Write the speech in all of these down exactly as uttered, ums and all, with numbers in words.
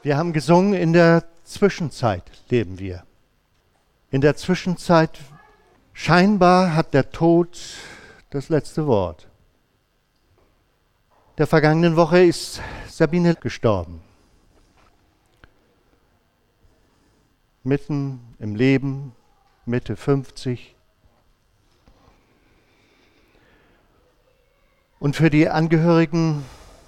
Wir haben gesungen, in der Zwischenzeit leben wir. In der Zwischenzeit, scheinbar hat der Tod das letzte Wort. Der vergangenen Woche ist Sabine gestorben. Mitten im Leben, Mitte fünfzig. Und für die Angehörigen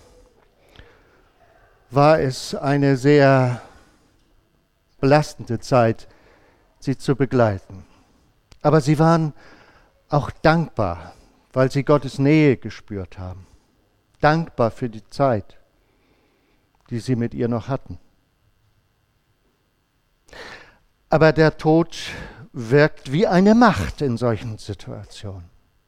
war es eine sehr belastende Zeit, sie zu begleiten. Aber sie waren auch dankbar, weil sie Gottes Nähe gespürt haben. Dankbar für die Zeit, die sie mit ihr noch hatten. Aber der Tod wirkt wie eine Macht in solchen Situationen.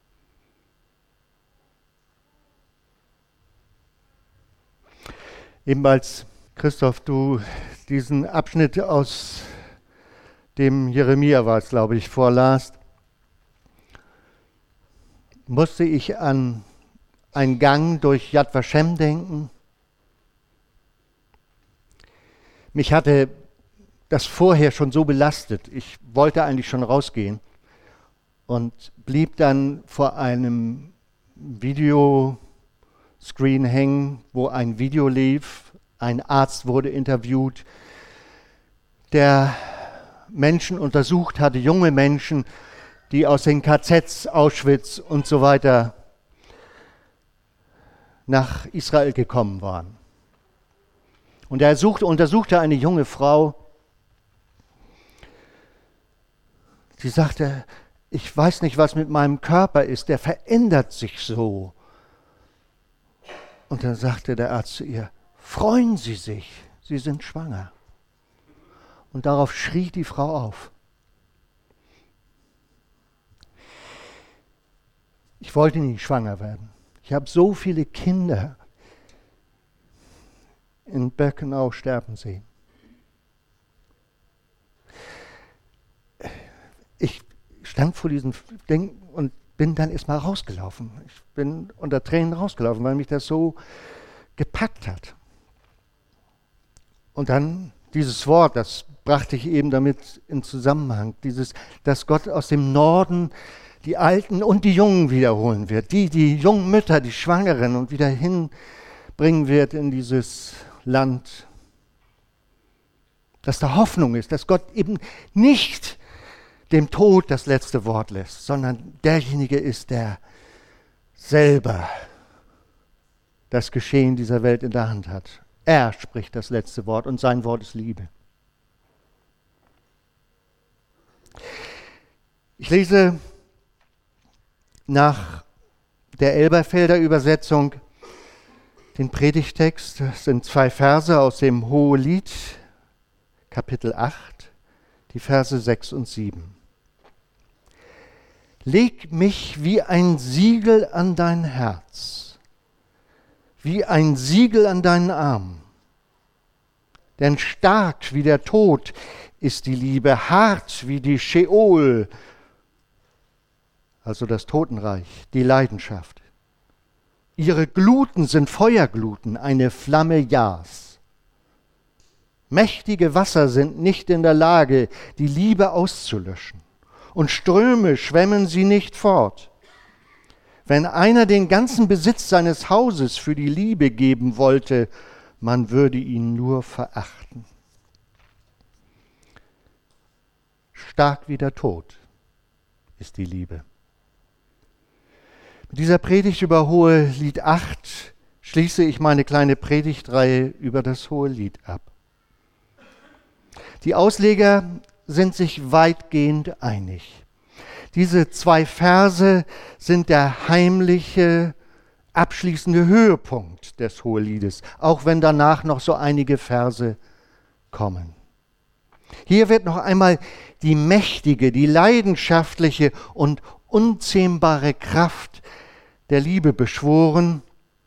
Eben als Christoph, du diesen Abschnitt aus dem Jeremia war es, glaube ich, vorlasst, musste ich an einen Gang durch Yad Vashem denken. Mich hatte das vorher schon so belastet. Ich wollte eigentlich schon rausgehen und blieb dann vor einem Videoscreen hängen, wo ein Video lief. Ein Arzt wurde interviewt, der Menschen untersucht hatte, junge Menschen, die aus den K Zs, Auschwitz und so weiter nach Israel gekommen waren. Und er suchte, untersuchte eine junge Frau, die sagte, ich weiß nicht, was mit meinem Körper ist, der verändert sich so. Und dann sagte der Arzt zu ihr, freuen Sie sich, Sie sind schwanger. Und darauf schrie die Frau auf. Ich wollte nicht schwanger werden. Ich habe so viele Kinder in Birkenau sterben sehen. Ich stand vor diesem Ding und bin dann erstmal rausgelaufen. Ich bin unter Tränen rausgelaufen, weil mich das so gepackt hat. Und dann dieses Wort, das brachte ich eben damit in Zusammenhang, dieses, dass Gott aus dem Norden die Alten und die Jungen wiederholen wird, die, die jungen Mütter, die Schwangeren und wieder hinbringen wird in dieses Land. Dass da Hoffnung ist, dass Gott eben nicht dem Tod das letzte Wort lässt, sondern derjenige ist, der selber das Geschehen dieser Welt in der Hand hat. Er spricht das letzte Wort und sein Wort ist Liebe. Ich lese nach der Elberfelder Übersetzung den Predigtext. Das sind zwei Verse aus dem Hohelied, Kapitel acht, die Verse sechs und sieben. Leg mich wie ein Siegel an dein Herz, wie ein Siegel an deinen Arm. Denn stark wie der Tod ist die Liebe, hart wie die Scheol, also das Totenreich, die Leidenschaft. Ihre Gluten sind Feuergluten, eine Flamme Jahrs. Mächtige Wasser sind nicht in der Lage, die Liebe auszulöschen, und Ströme schwemmen sie nicht fort. Wenn einer den ganzen Besitz seines Hauses für die Liebe geben wollte, man würde ihn nur verachten. Stark wie der Tod ist die Liebe. Mit dieser Predigt über Hohelied acht schließe ich meine kleine Predigtreihe über das Hohelied ab. Die Ausleger sind sich weitgehend einig. Diese zwei Verse sind der heimliche, abschließende Höhepunkt des Hoheliedes, auch wenn danach noch so einige Verse kommen. Hier wird noch einmal die mächtige, die leidenschaftliche und unzähmbare Kraft der Liebe beschworen,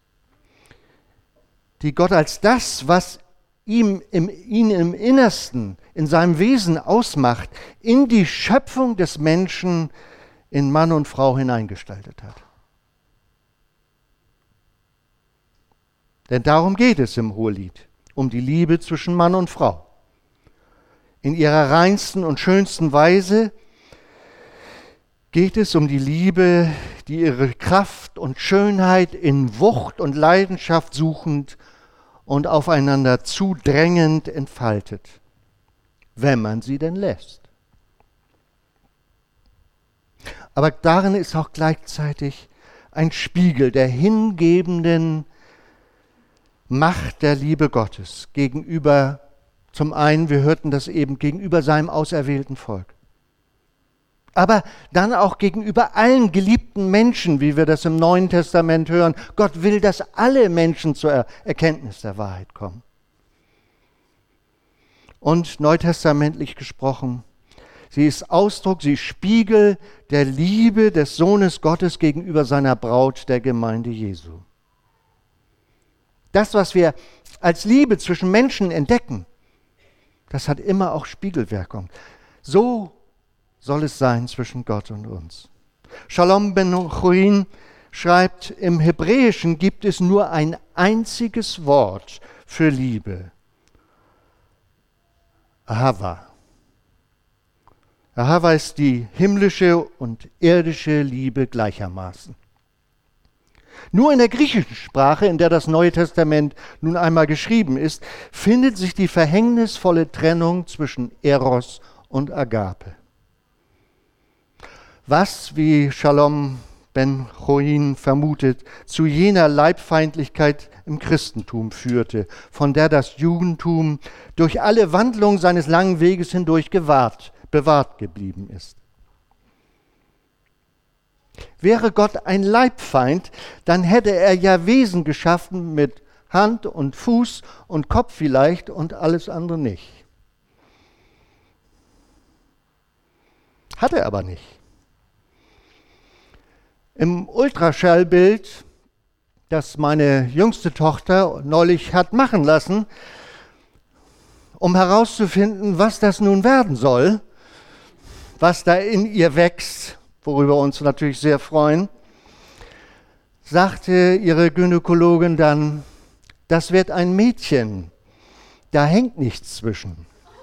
die Gott als das, was ihm im, ihn im Innersten, in seinem Wesen ausmacht, in die Schöpfung des Menschen, in Mann und Frau hineingestaltet hat. Denn darum geht es im Hohelied. um die Liebe zwischen Mann und Frau. In ihrer reinsten und schönsten Weise geht es um die Liebe, die ihre Kraft und Schönheit in Wucht und Leidenschaft suchend und aufeinander zudrängend entfaltet, wenn man sie denn lässt. Aber darin ist auch gleichzeitig ein Spiegel der hingebenden Macht der Liebe Gottes gegenüber, zum einen, wir hörten das eben, gegenüber seinem auserwählten Volk. Aber dann auch gegenüber allen geliebten Menschen, wie wir das im Neuen Testament hören. Gott will, dass alle Menschen zur Erkenntnis der Wahrheit kommen. Und neutestamentlich gesprochen, sie ist Ausdruck, sie ist Spiegel der Liebe des Sohnes Gottes gegenüber seiner Braut, der Gemeinde Jesu. Das, was wir als Liebe zwischen Menschen entdecken, das hat immer auch Spiegelwirkung. So soll es sein zwischen Gott und uns. Shalom ben Chorin schreibt, im Hebräischen gibt es nur ein einziges Wort für Liebe. Ahava. Ahava ist die himmlische und irdische Liebe gleichermaßen. Nur in der griechischen Sprache, in der das Neue Testament nun einmal geschrieben ist, findet sich die verhängnisvolle Trennung zwischen Eros und Agape. Was, wie Shalom ben Chorin vermutet, zu jener Leibfeindlichkeit im Christentum führte, von der das Judentum durch alle Wandlungen seines langen Weges hindurch gewahrt, bewahrt geblieben ist. Wäre Gott ein Leibfeind, dann hätte er ja Wesen geschaffen mit Hand und Fuß und Kopf vielleicht und alles andere nicht. Hat er aber nicht. Im Ultraschallbild, das meine jüngste Tochter neulich hat machen lassen, um herauszufinden, was das nun werden soll, was da in ihr wächst, worüber wir uns natürlich sehr freuen, sagte ihre Gynäkologin dann, das wird ein Mädchen, da hängt nichts zwischen.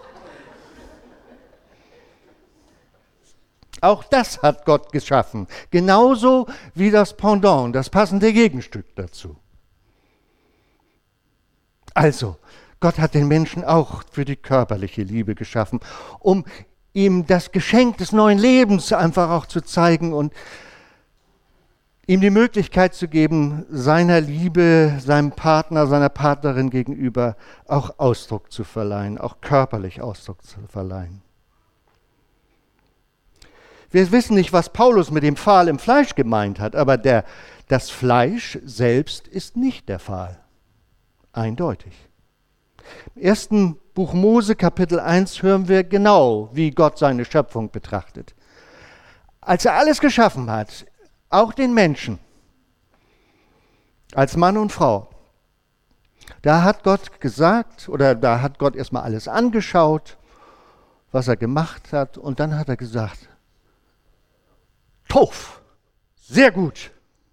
Auch das hat Gott geschaffen, genauso wie das Pendant, das passende Gegenstück dazu. Also, Gott hat den Menschen auch für die körperliche Liebe geschaffen, um ihm das Geschenk des neuen Lebens einfach auch zu zeigen und ihm die Möglichkeit zu geben, seiner Liebe, seinem Partner, seiner Partnerin gegenüber auch Ausdruck zu verleihen, auch körperlich Ausdruck zu verleihen. Wir wissen nicht, was Paulus mit dem Pfahl im Fleisch gemeint hat, aber der, das Fleisch selbst ist nicht der Pfahl. Eindeutig. Im ersten Buch Mose, Kapitel eins, hören wir genau, wie Gott seine Schöpfung betrachtet. Als er alles geschaffen hat, auch den Menschen, als Mann und Frau, da hat Gott gesagt, oder da hat Gott erstmal alles angeschaut, was er gemacht hat, und dann hat er gesagt, Tov, sehr gut.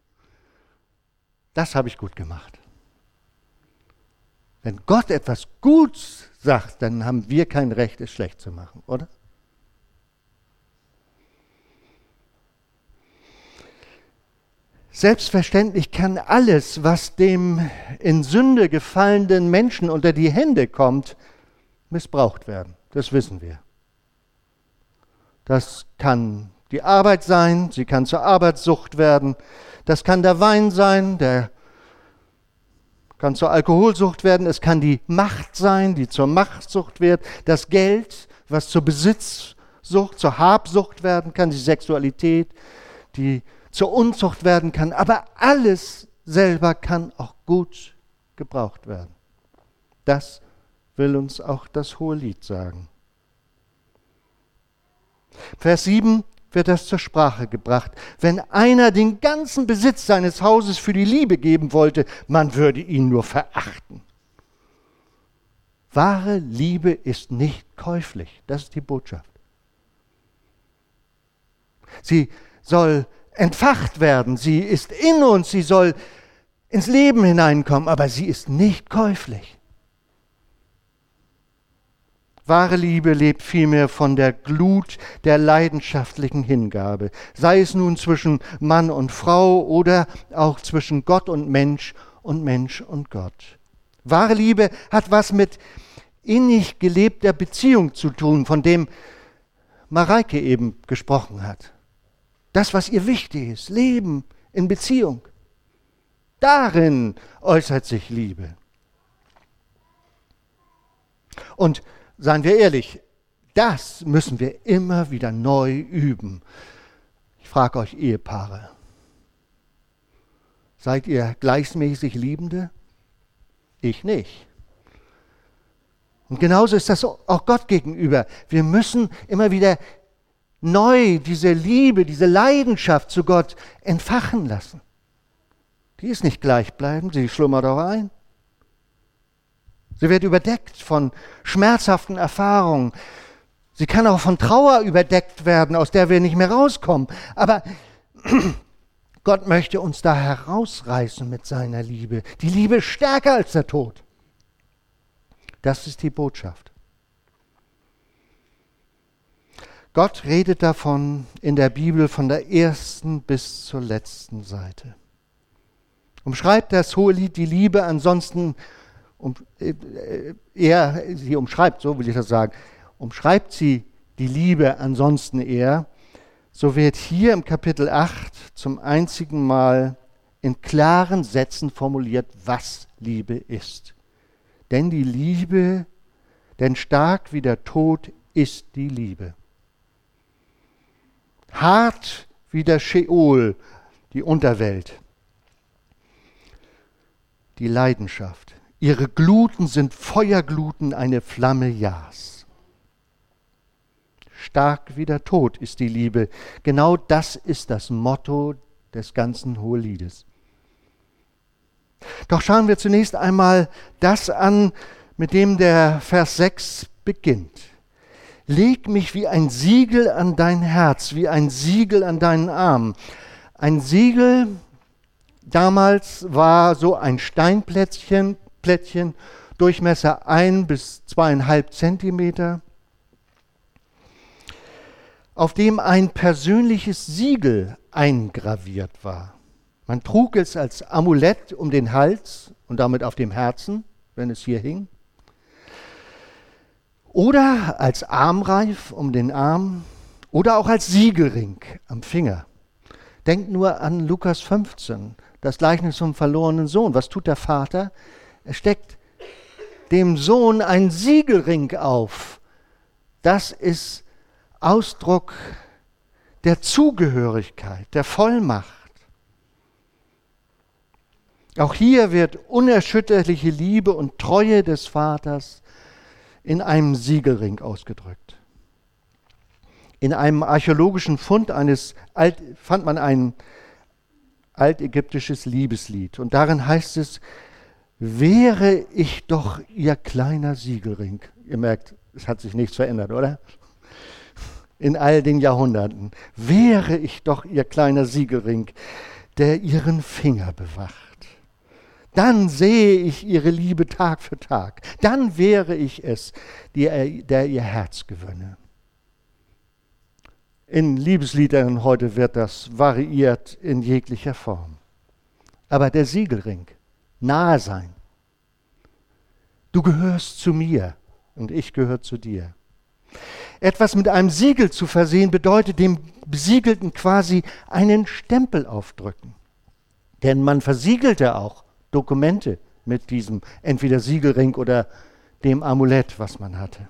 Das habe ich gut gemacht. Wenn Gott etwas gut sagt, dann haben wir kein Recht, es schlecht zu machen, oder? Selbstverständlich kann alles, was dem in Sünde gefallenen Menschen unter die Hände kommt, missbraucht werden. Das wissen wir. Das kann die Arbeit sein, sie kann zur Arbeitssucht werden. Das kann der Wein sein, der kann zur Alkoholsucht werden. Es kann die Macht sein, die zur Machtsucht wird. Das Geld, was zur Besitzsucht, zur Habsucht werden kann. Die Sexualität, die zur Unzucht werden kann. Aber alles selber kann auch gut gebraucht werden. Das will uns auch das Hohelied sagen. Vers sieben wird das zur Sprache gebracht. Wenn einer den ganzen Besitz seines Hauses für die Liebe geben wollte, man würde ihn nur verachten. Wahre Liebe ist nicht käuflich. Das ist die Botschaft. Sie soll entfacht werden. Sie ist in uns. Sie soll ins Leben hineinkommen. Aber sie ist nicht käuflich. Wahre Liebe lebt vielmehr von der Glut der leidenschaftlichen Hingabe, sei es nun zwischen Mann und Frau oder auch zwischen Gott und Mensch und Mensch und Gott. Wahre Liebe hat was mit innig gelebter Beziehung zu tun, von dem Mareike eben gesprochen hat. Das, was ihr wichtig ist, Leben in Beziehung. Darin äußert sich Liebe. Und seien wir ehrlich, das müssen wir immer wieder neu üben. Ich frage euch Ehepaare, seid ihr gleichmäßig Liebende? Ich nicht. Und genauso ist das auch Gott gegenüber. Wir müssen immer wieder neu diese Liebe, diese Leidenschaft zu Gott entfachen lassen. Die ist nicht gleichbleibend, sie schlummert auch ein. Sie wird überdeckt von schmerzhaften Erfahrungen. Sie kann auch von Trauer überdeckt werden, aus der wir nicht mehr rauskommen. Aber Gott möchte uns da herausreißen mit seiner Liebe. Die Liebe ist stärker als der Tod. Das ist die Botschaft. Gott redet davon in der Bibel von der ersten bis zur letzten Seite. Umschreibt das Hohelied die Liebe ansonsten, um, äh, eher, sie umschreibt, so will ich das sagen, umschreibt sie die Liebe ansonsten eher, so wird hier im Kapitel acht zum einzigen Mal in klaren Sätzen formuliert, was Liebe ist. Denn die Liebe, denn stark wie der Tod ist die Liebe. Hart wie der Scheol, die Unterwelt. Die Leidenschaft. Ihre Gluten sind Feuergluten, eine Flamme Jahrs. Stark wie der Tod ist die Liebe. Genau das ist das Motto des ganzen Hoheliedes. Doch schauen wir zunächst einmal das an, mit dem der Vers sechs beginnt. Leg mich wie ein Siegel an dein Herz, wie ein Siegel an deinen Arm. Ein Siegel damals war so ein Steinplättchen, Plättchen, Durchmesser ein bis zweieinhalb Zentimeter, auf dem ein persönliches Siegel eingraviert war. Man trug es als Amulett um den Hals und damit auf dem Herzen, wenn es hier hing. Oder als Armreif um den Arm oder auch als Siegelring am Finger. Denkt nur an Lukas fünfzehn, das Gleichnis vom verlorenen Sohn. Was tut der Vater? Er steckt dem Sohn einen Siegelring auf. Das ist Ausdruck der Zugehörigkeit, der Vollmacht. Auch hier wird unerschütterliche Liebe und Treue des Vaters in einem Siegelring ausgedrückt. In einem archäologischen Fund eines Alt, fand man ein altägyptisches Liebeslied. Und darin heißt es, wäre ich doch ihr kleiner Siegelring. Ihr merkt, es hat sich nichts verändert, oder? In all den Jahrhunderten. Wäre ich doch ihr kleiner Siegelring, der ihren Finger bewacht. Dann sehe ich ihre Liebe Tag für Tag. Dann wäre ich es, der, der ihr Herz gewönne. In Liebesliedern heute wird das variiert in jeglicher Form. Aber der Siegelring, nahe sein. Du gehörst zu mir und ich gehöre zu dir. Etwas mit einem Siegel zu versehen, bedeutet dem Besiegelten quasi einen Stempel aufdrücken. Denn man versiegelte auch Dokumente mit diesem entweder Siegelring oder dem Amulett, was man hatte.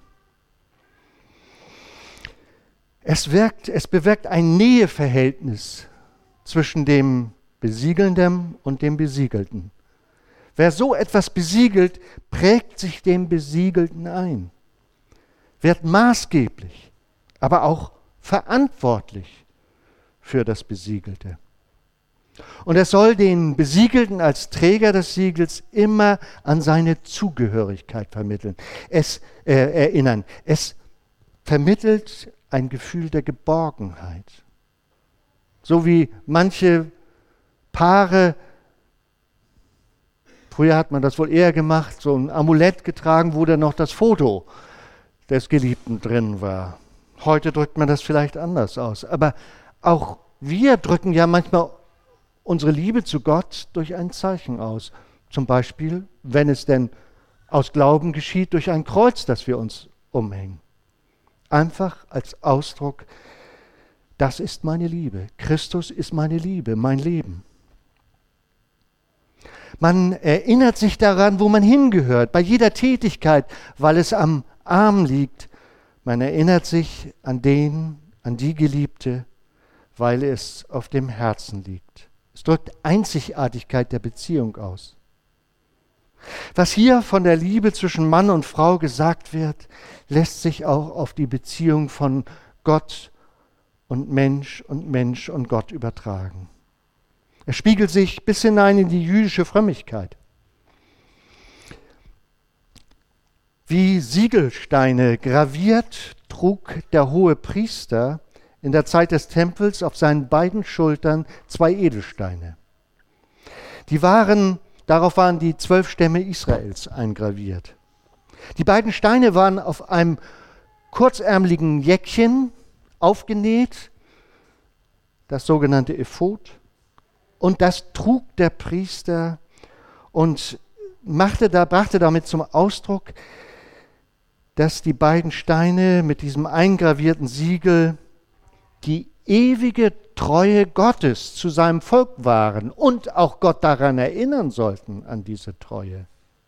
Es wirkt, es bewirkt ein Näheverhältnis zwischen dem Besiegelnden und dem Besiegelten. Wer so etwas besiegelt, prägt sich dem Besiegelten ein, wird maßgeblich, aber auch verantwortlich für das Besiegelte. Und er soll den Besiegelten als Träger des Siegels immer an seine Zugehörigkeit vermitteln, es äh, erinnern. Es vermittelt ein Gefühl der Geborgenheit. So wie manche Paare, früher hat man das wohl eher gemacht, so ein Amulett getragen, wo dann noch das Foto des Geliebten drin war. Heute drückt man das vielleicht anders aus, aber auch wir drücken ja manchmal unsere Liebe zu Gott durch ein Zeichen aus. Zum Beispiel, wenn es denn aus Glauben geschieht, durch ein Kreuz, das wir uns umhängen. Einfach als Ausdruck, das ist meine Liebe. Christus ist meine Liebe, mein Leben. Man erinnert sich daran, wo man hingehört, bei jeder Tätigkeit, weil es am Arm liegt. Man erinnert sich an den, an die Geliebte, weil es auf dem Herzen liegt. Es drückt Einzigartigkeit der Beziehung aus. Was hier von der Liebe zwischen Mann und Frau gesagt wird, lässt sich auch auf die Beziehung von Gott und Mensch und Mensch und Gott übertragen. Es spiegelt sich bis hinein in die jüdische Frömmigkeit. Wie Siegelsteine graviert trug der Hohepriester in der Zeit des Tempels auf seinen beiden Schultern zwei Edelsteine. Die waren, darauf waren die zwölf Stämme Israels eingraviert. Die beiden Steine waren auf einem kurzärmeligen Jäckchen aufgenäht, das sogenannte Ephod, und das trug der Priester und machte da, brachte damit zum Ausdruck, dass die beiden Steine mit diesem eingravierten Siegel die ewige Treue Gottes zu seinem Volk waren und auch Gott daran erinnern sollten, an diese Treue.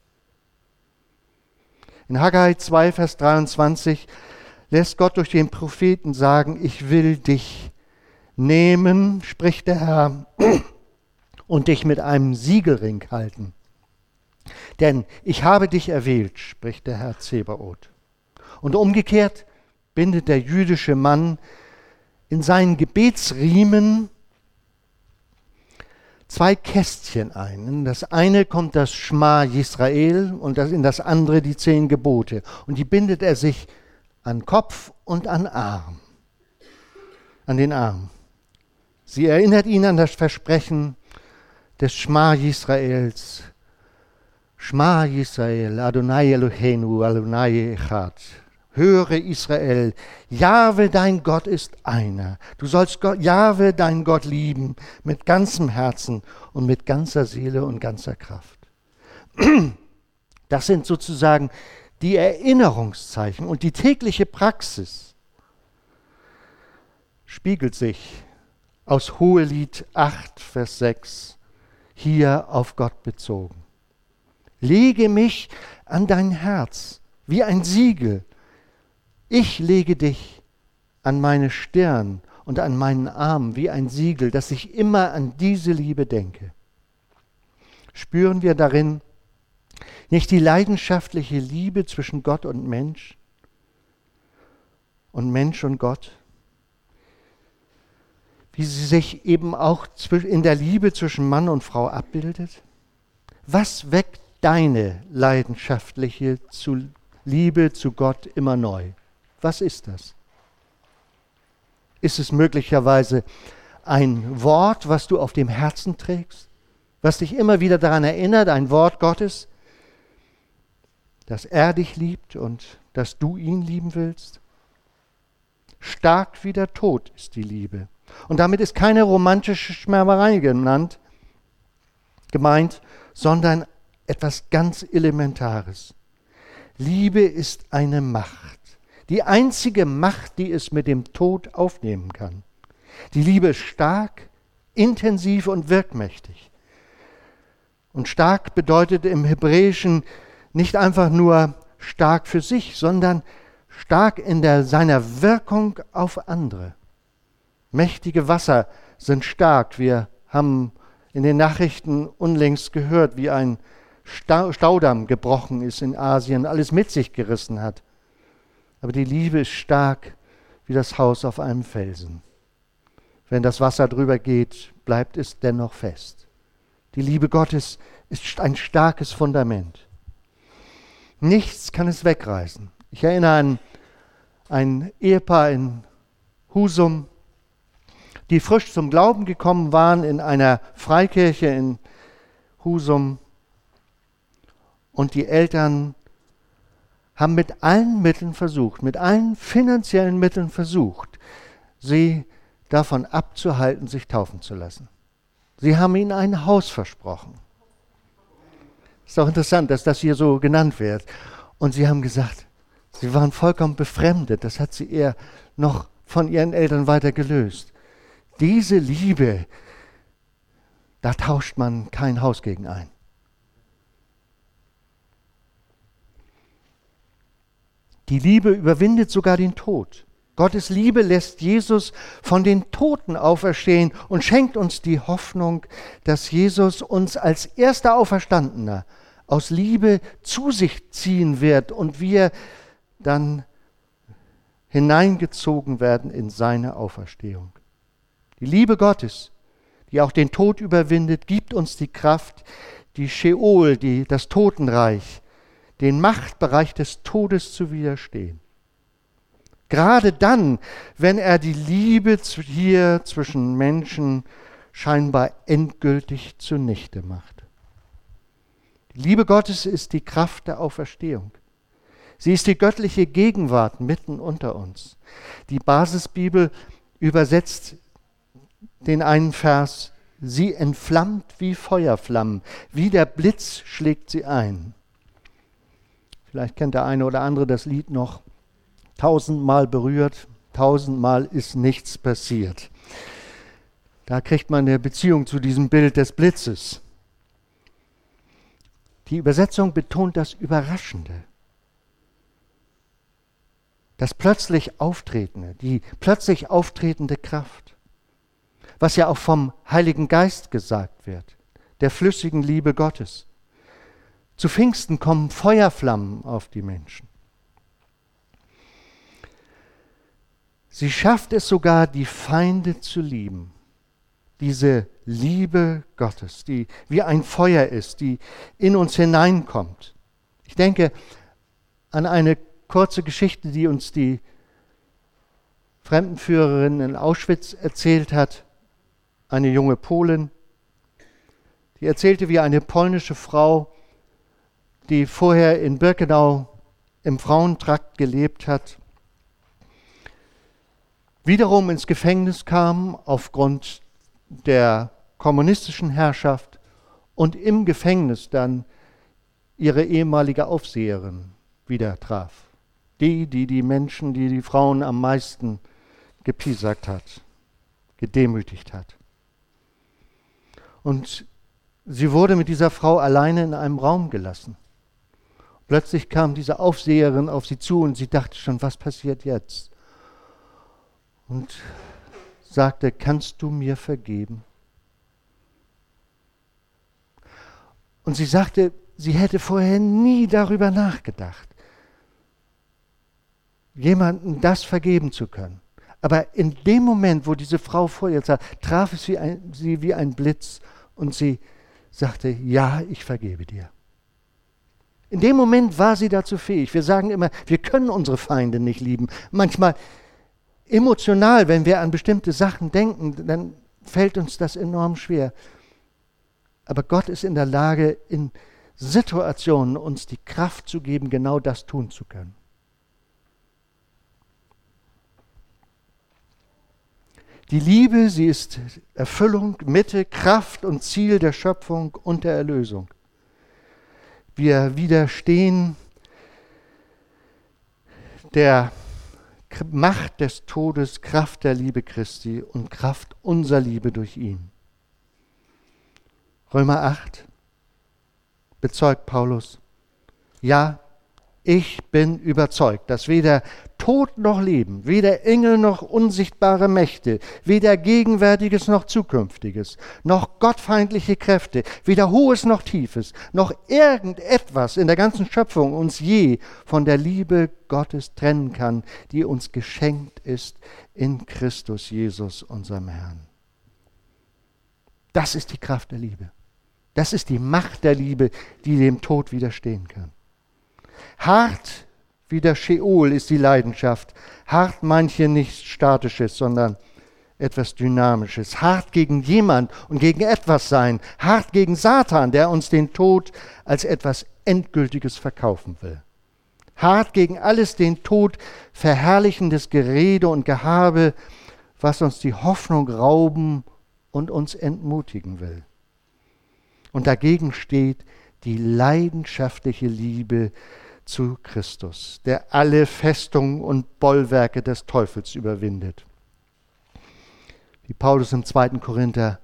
In Haggai zwei, Vers dreiundzwanzig lässt Gott durch den Propheten sagen, ich will dich nehmen, spricht der Herr, und dich mit einem Siegelring halten. Denn ich habe dich erwählt, spricht der Herr Zebaoth. Und umgekehrt bindet der jüdische Mann in seinen Gebetsriemen zwei Kästchen ein. In das eine kommt das Schma Yisrael und in das andere die zehn Gebote. Und die bindet er sich an Kopf und an Arm, an den Arm. Sie erinnert ihn an das Versprechen des Schma Yisraels. Schma Yisrael, Adonai Eloheinu, Adonai Echad. Höre Israel, Jahwe dein Gott ist einer. Du sollst Gott, Jahwe dein Gott lieben mit ganzem Herzen und mit ganzer Seele und ganzer Kraft. Das sind sozusagen die Erinnerungszeichen und die tägliche Praxis spiegelt sich aus Hohelied acht, Vers sechs hier auf Gott bezogen. Lege mich an dein Herz wie ein Siegel. Ich lege dich an meine Stirn und an meinen Arm wie ein Siegel, dass ich immer an diese Liebe denke. Spüren wir darin nicht die leidenschaftliche Liebe zwischen Gott und Mensch und Mensch und Gott? Wie sie sich eben auch in der Liebe zwischen Mann und Frau abbildet? Was weckt deine leidenschaftliche Liebe zu Gott immer neu? Was ist das? Ist es möglicherweise ein Wort, was du auf dem Herzen trägst, was dich immer wieder daran erinnert, ein Wort Gottes, dass er dich liebt und dass du ihn lieben willst? Stark wie der Tod ist die Liebe. Und damit ist keine romantische Schwärmerei genannt, gemeint, sondern etwas ganz Elementares. Liebe ist eine Macht. Die einzige Macht, die es mit dem Tod aufnehmen kann. Die Liebe ist stark, intensiv und wirkmächtig. Und stark bedeutet im Hebräischen nicht einfach nur stark für sich, sondern stark in der, seiner Wirkung auf andere. Mächtige Wasser sind stark. Wir haben in den Nachrichten unlängst gehört, wie ein Staudamm gebrochen ist in Asien, alles mit sich gerissen hat. Aber die Liebe ist stark wie das Haus auf einem Felsen. Wenn das Wasser drüber geht, bleibt es dennoch fest. Die Liebe Gottes ist ein starkes Fundament. Nichts kann es wegreißen. Ich erinnere an ein Ehepaar in Husum, die frisch zum Glauben gekommen waren in einer Freikirche in Husum. Und die Eltern haben mit allen Mitteln versucht, mit allen finanziellen Mitteln versucht, sie davon abzuhalten, sich taufen zu lassen. Sie haben ihnen ein Haus versprochen. Ist auch interessant, dass das hier so genannt wird. Und sie haben gesagt, sie waren vollkommen befremdet. Das hat sie eher noch von ihren Eltern weiter gelöst. Diese Liebe, da tauscht man kein Haus gegen ein. Die Liebe überwindet sogar den Tod. Gottes Liebe lässt Jesus von den Toten auferstehen und schenkt uns die Hoffnung, dass Jesus uns als erster Auferstandener aus Liebe zu sich ziehen wird und wir dann hineingezogen werden in seine Auferstehung. Die Liebe Gottes, die auch den Tod überwindet, gibt uns die Kraft, die Scheol, die, das Totenreich, den Machtbereich des Todes zu widerstehen. Gerade dann, wenn er die Liebe hier zwischen Menschen scheinbar endgültig zunichte macht. Die Liebe Gottes ist die Kraft der Auferstehung. Sie ist die göttliche Gegenwart mitten unter uns. Die Basisbibel übersetzt den einen Vers, sie entflammt wie Feuerflammen, wie der Blitz schlägt sie ein. Vielleicht kennt der eine oder andere das Lied noch, tausendmal berührt, tausendmal ist nichts passiert. Da kriegt man eine Beziehung zu diesem Bild des Blitzes. Die Übersetzung betont das Überraschende, das plötzlich Auftretende, die plötzlich auftretende Kraft, was ja auch vom Heiligen Geist gesagt wird, der flüssigen Liebe Gottes. Zu Pfingsten kommen Feuerflammen auf die Menschen. Sie schafft es sogar, die Feinde zu lieben. Diese Liebe Gottes, die wie ein Feuer ist, die in uns hineinkommt. Ich denke an eine kurze Geschichte, die uns die Fremdenführerin in Auschwitz erzählt hat. Eine junge Polin, die erzählte, wie eine polnische Frau, die vorher in Birkenau im Frauentrakt gelebt hat, wiederum ins Gefängnis kam aufgrund der kommunistischen Herrschaft und im Gefängnis dann ihre ehemalige Aufseherin wieder traf. Die, die die Menschen, die die Frauen am meisten gepiesackt hat, gedemütigt hat. Und sie wurde mit dieser Frau alleine in einem Raum gelassen. Plötzlich kam diese Aufseherin auf sie zu und sie dachte schon, was passiert jetzt? Und sagte, kannst du mir vergeben? Und sie sagte, sie hätte vorher nie darüber nachgedacht, jemandem das vergeben zu können. Aber in dem Moment, wo diese Frau vor ihr saß, traf es sie, ein, sie wie ein Blitz und sie sagte, ja, ich vergebe dir. In dem Moment war sie dazu fähig. Wir sagen immer, wir können unsere Feinde nicht lieben. Manchmal emotional, wenn wir an bestimmte Sachen denken, dann fällt uns das enorm schwer. Aber Gott ist in der Lage, in Situationen uns die Kraft zu geben, genau das tun zu können. Die Liebe, sie ist Erfüllung, Mitte, Kraft und Ziel der Schöpfung und der Erlösung. Wir widerstehen der Macht des Todes, Kraft der Liebe Christi und Kraft unserer Liebe durch ihn. Römer acht bezeugt Paulus, ja, ich bin überzeugt, dass weder Tod noch Leben, weder Engel noch unsichtbare Mächte, weder Gegenwärtiges noch Zukünftiges, noch gottfeindliche Kräfte, weder Hohes noch Tiefes, noch irgendetwas in der ganzen Schöpfung uns je von der Liebe Gottes trennen kann, die uns geschenkt ist in Christus Jesus, unserem Herrn. Das ist die Kraft der Liebe. Das ist die Macht der Liebe, die dem Tod widerstehen kann. Hart wie der Scheol ist die Leidenschaft. Hart meint hier nichts Statisches, sondern etwas Dynamisches. Hart gegen jemand und gegen etwas sein. Hart gegen Satan, der uns den Tod als etwas Endgültiges verkaufen will. hart gegen alles den Tod verherrlichendes Gerede und Gehabe, was uns die Hoffnung rauben und uns entmutigen will. Und dagegen steht die leidenschaftliche Liebe zu Christus, der alle Festungen und Bollwerke des Teufels überwindet. Wie Paulus im zweiten Korinther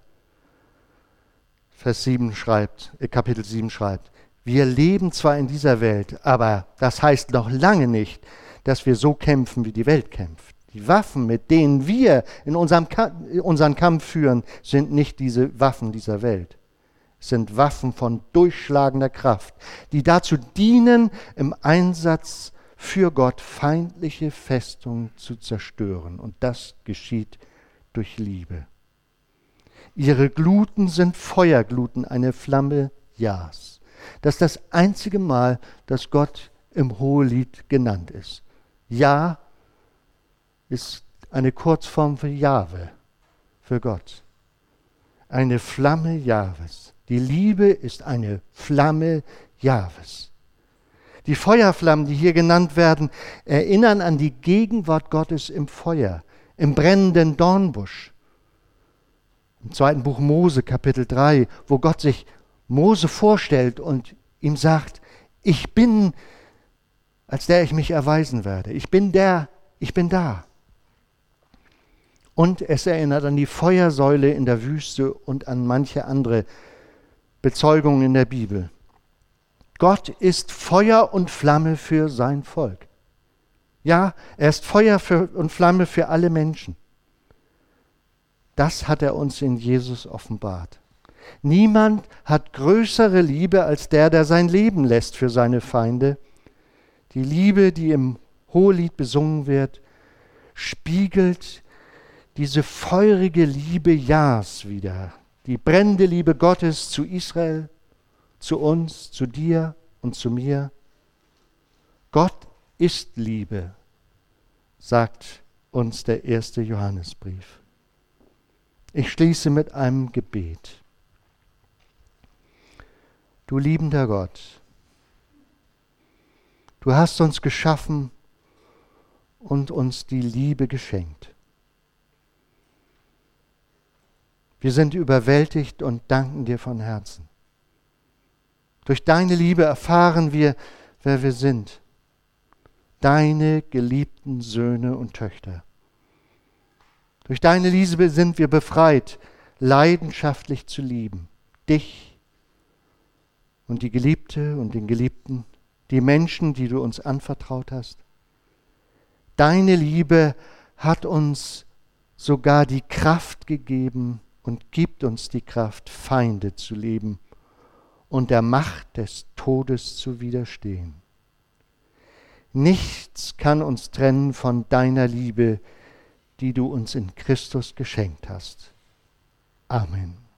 Vers sieben schreibt, äh Kapitel sieben schreibt, wir leben zwar in dieser Welt, aber das heißt noch lange nicht, dass wir so kämpfen, wie die Welt kämpft. Die Waffen, mit denen wir in unserem Ka- unseren Kampf führen, sind nicht diese Waffen dieser Welt. Es sind Waffen von durchschlagender Kraft, die dazu dienen, im Einsatz für Gott feindliche Festungen zu zerstören. Und das geschieht durch Liebe. Ihre Gluten sind Feuergluten, eine Flamme Jahs. Das ist das einzige Mal, dass Gott im Hohelied genannt ist. Ja ist eine Kurzform für Jahwe, für Gott. Eine Flamme Jahwes. Die Liebe ist eine Flamme Jahwes. Die Feuerflammen, die hier genannt werden, erinnern an die Gegenwart Gottes im Feuer, im brennenden Dornbusch. Im zweiten Buch Mose, Kapitel drei, wo Gott sich Mose vorstellt und ihm sagt, ich bin, als der ich mich erweisen werde. Ich bin der, ich bin da. Und es erinnert an die Feuersäule in der Wüste und an manche andere Bezeugungen in der Bibel. Gott ist Feuer und Flamme für sein Volk. Ja, er ist Feuer für, und Flamme für alle Menschen. Das hat er uns in Jesus offenbart. Niemand hat größere Liebe als der, der sein Leben lässt für seine Feinde. Die Liebe, die im Hohelied besungen wird, spiegelt diese feurige Liebe Jahs wider. Die brennende Liebe Gottes zu Israel, zu uns, zu dir und zu mir. Gott ist Liebe, sagt uns der erste Johannesbrief. Ich schließe mit einem Gebet. Du liebender Gott, du hast uns geschaffen und uns die Liebe geschenkt. Wir sind überwältigt und danken dir von Herzen. Durch deine Liebe erfahren wir, wer wir sind. Deine geliebten Söhne und Töchter. Durch deine Liebe sind wir befreit, leidenschaftlich zu lieben. Dich und die Geliebte und den Geliebten, die Menschen, die du uns anvertraut hast. Deine Liebe hat uns sogar die Kraft gegeben und gibt uns die Kraft, Feinde zu lieben und der Macht des Todes zu widerstehen. Nichts kann uns trennen von deiner Liebe, die du uns in Christus geschenkt hast. Amen.